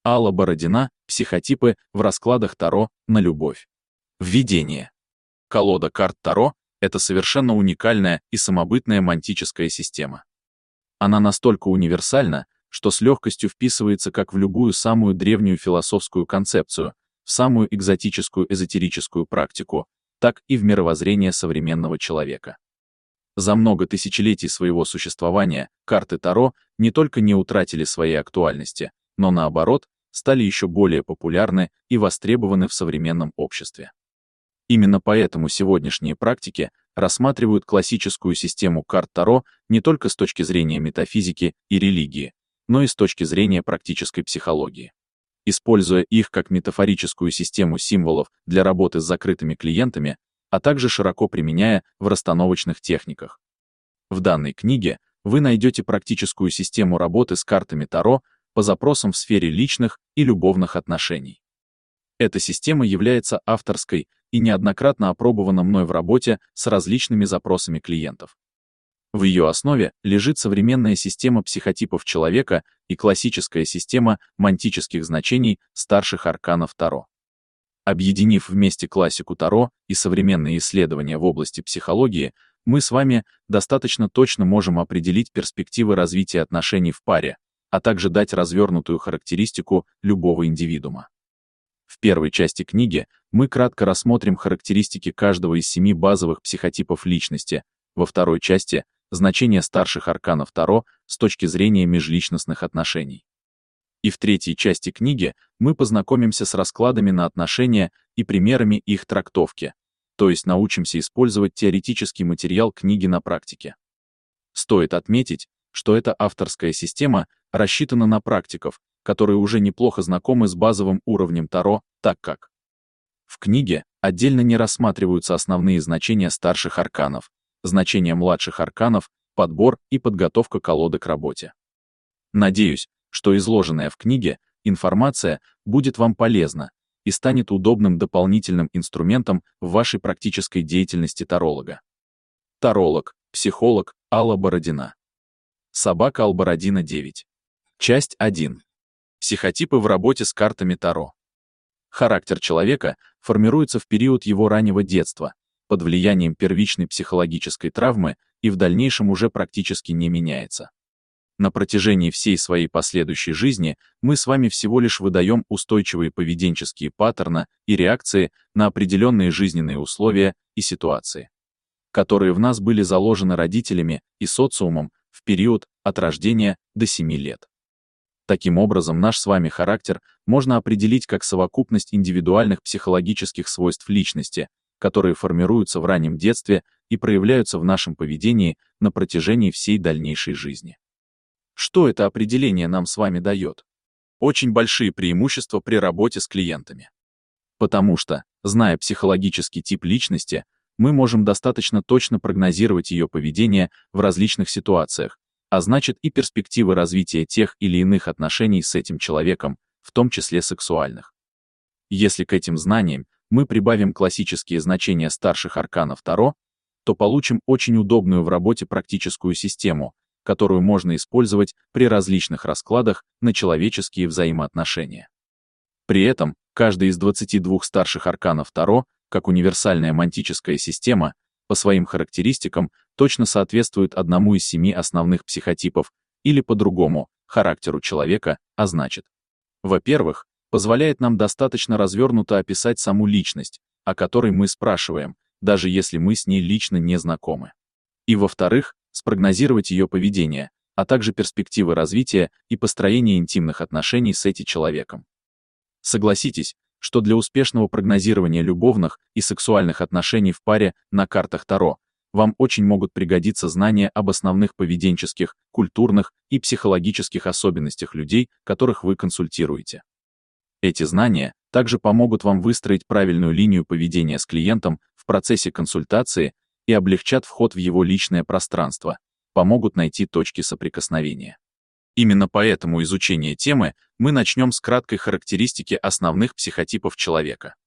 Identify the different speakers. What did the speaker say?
Speaker 1: Алла Бородина, психотипы в раскладах Таро на любовь. Введение. Колода карт Таро — это совершенно уникальная и самобытная мантическая система. Она настолько универсальна, что с легкостью вписывается как в любую самую древнюю философскую концепцию, в самую экзотическую эзотерическую практику, так и в мировоззрение современного человека. За много тысячелетий своего существования карты Таро не только не утратили своей актуальности, но наоборот, стали еще более популярны и востребованы в современном обществе. Именно поэтому сегодняшние практики рассматривают классическую систему карт Таро не только с точки зрения метафизики и религии, но и с точки зрения практической психологии. Используя их как метафорическую систему символов для работы с закрытыми клиентами, а также широко применяя в расстановочных техниках. В данной книге вы найдете практическую систему работы с картами Таро по запросам в сфере личных и любовных отношений. Эта система является авторской и неоднократно опробована мной в работе с различными запросами клиентов. В ее основе лежит современная система психотипов человека и классическая система мантических значений старших арканов Таро. Объединив вместе классику Таро и современные исследования в области психологии, мы с вами достаточно точно можем определить перспективы развития отношений в паре, а также дать развернутую характеристику любого индивидуума. В первой части книги мы кратко рассмотрим характеристики каждого из 7 базовых психотипов личности, во второй части — значение старших арканов Таро с точки зрения межличностных отношений. И в третьей части книги мы познакомимся с раскладами на отношения и примерами их трактовки, то есть научимся использовать теоретический материал книги на практике. Стоит отметить, что эта авторская система рассчитана на практиков, которые уже неплохо знакомы с базовым уровнем Таро, так как в книге отдельно не рассматриваются основные значения старших арканов, значения младших арканов, подбор и подготовка колоды к работе. Надеюсь, что изложенная в книге информация будет вам полезна и станет удобным дополнительным инструментом в вашей практической деятельности таролога. Таролог, психолог Алла Бородина. Собака Албородина 9. Часть 1. Психотипы в работе с картами Таро. Характер человека формируется в период его раннего детства, под влиянием первичной психологической травмы и в дальнейшем уже практически не меняется. На протяжении всей своей последующей жизни мы с вами всего лишь выдаем устойчивые поведенческие паттерны и реакции на определенные жизненные условия и ситуации, которые в нас были заложены родителями и социумом в период от рождения до 7 лет. Таким образом, наш с вами характер можно определить как совокупность индивидуальных психологических свойств личности, которые формируются в раннем детстве и проявляются в нашем поведении на протяжении всей дальнейшей жизни. Что это определение нам с вами дает? Очень большие преимущества при работе с клиентами. Потому что, зная психологический тип личности, мы можем достаточно точно прогнозировать ее поведение в различных ситуациях, а значит и перспективы развития тех или иных отношений с этим человеком, в том числе сексуальных. Если к этим знаниям мы прибавим классические значения старших арканов Таро, то получим очень удобную в работе практическую систему, которую можно использовать при различных раскладах на человеческие взаимоотношения. При этом, каждый из 22 старших арканов Таро, как универсальная мантическая система, по своим характеристикам точно соответствует одному из 7 основных психотипов, или по-другому, характеру человека, а значит, во-первых, позволяет нам достаточно развернуто описать саму личность, о которой мы спрашиваем, даже если мы с ней лично не знакомы. И во-вторых, спрогнозировать ее поведение, а также перспективы развития и построения интимных отношений с этим человеком. Согласитесь, что для успешного прогнозирования любовных и сексуальных отношений в паре на картах Таро вам очень могут пригодиться знания об основных поведенческих, культурных и психологических особенностях людей, которых вы консультируете. Эти знания также помогут вам выстроить правильную линию поведения с клиентом в процессе консультации и облегчат вход в его личное пространство, помогут найти точки соприкосновения. Именно поэтому изучение темы мы начнем с краткой характеристики основных психотипов человека.